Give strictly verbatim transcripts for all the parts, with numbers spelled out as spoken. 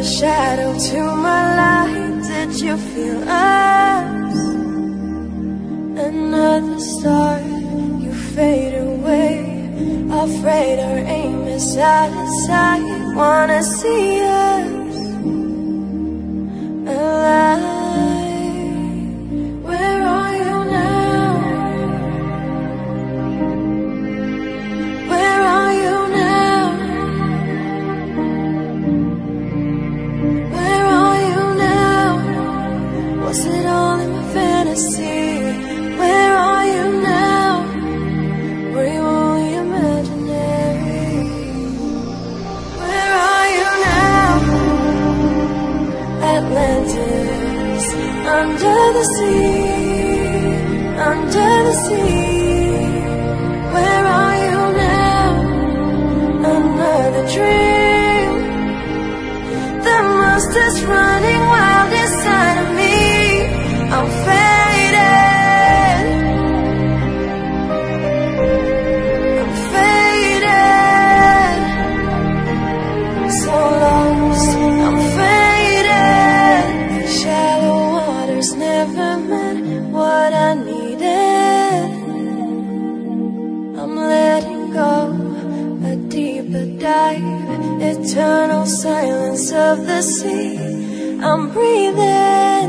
shadow to my light. Did you feel us? Another star, you fade away. Afraid our aim is out of sight. Wanna see us alive. Where are you now? Where are you now? Where are you now? Was it all in my fantasy? Where are you now? Were you only imaginary? Where are you now? Atlantis, under the sea, under the sea. Where are you now? Another dream. The monster's running wild inside of me. I'm faded. I'm faded. So lost, I'm faded. Shallow waters never meant what I needed. I'm letting go, a deeper dive. Eternal silence of the sea. I'm breathing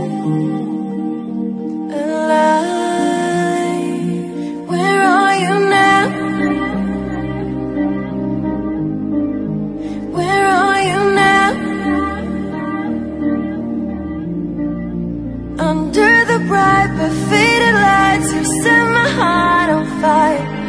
alive. Where are you now? Where are you now? Under the bright but faded lights, you set my heart on fire.